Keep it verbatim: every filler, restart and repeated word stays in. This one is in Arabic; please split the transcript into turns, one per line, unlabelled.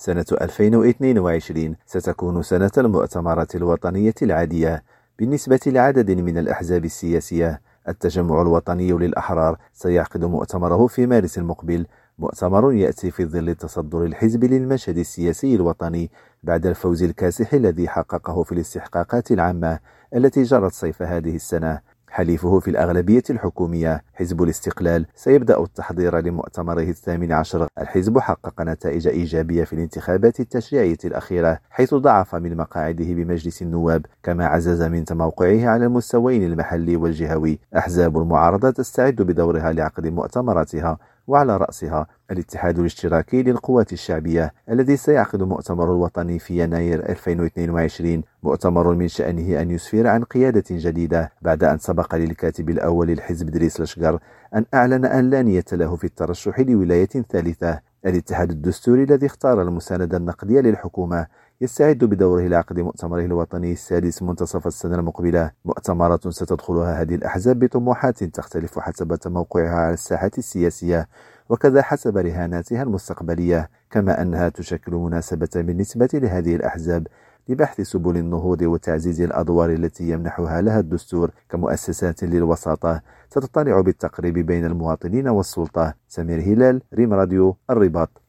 سنة ألفين واثنين وعشرين ستكون سنة المؤتمرات الوطنية العادية بالنسبة لعدد من الأحزاب السياسية. التجمع الوطني للأحرار سيعقد مؤتمره في مارس المقبل، مؤتمر يأتي في ظل تصدر الحزب للمشهد السياسي الوطني بعد الفوز الكاسح الذي حققه في الاستحقاقات العامة التي جرت صيف هذه السنة. حليفه في الأغلبية الحكومية حزب الاستقلال سيبدأ التحضير لمؤتمره الثامن عشر. الحزب حقق نتائج إيجابية في الانتخابات التشريعية الأخيرة، حيث ضعف من مقاعده بمجلس النواب، كما عزز من تموقعه على المستويين المحلي والجهوي. أحزاب المعارضة تستعد بدورها لعقد مؤتمراتها، وعلى رأسها الاتحاد الاشتراكي للقوات الشعبية الذي سيعقد مؤتمر الوطني في يناير ألفين واثنين وعشرين، مؤتمر من شأنه أن يسفر عن قيادة جديدة بعد أن سبق للكاتب الأول للحزب دريس لشقر أن أعلن أن لا نية له في الترشح لولاية ثالثة. الاتحاد الدستوري الذي اختار المساندة النقدية للحكومة يستعد بدوره لعقد مؤتمره الوطني السادس منتصف السنة المقبلة، مؤتمرات ستدخلها هذه الأحزاب بطموحات تختلف حسب تموقعها على الساحة السياسية وكذا حسب رهاناتها المستقبلية، كما أنها تشكل مناسبة بالنسبة لهذه الأحزاب لبحث سبل النهوض وتعزيز الأدوار التي يمنحها لها الدستور كمؤسسات للوساطة تتطلع بالتقريب بين المواطنين والسلطة. سمير هلال، ريم راديو، الرباط.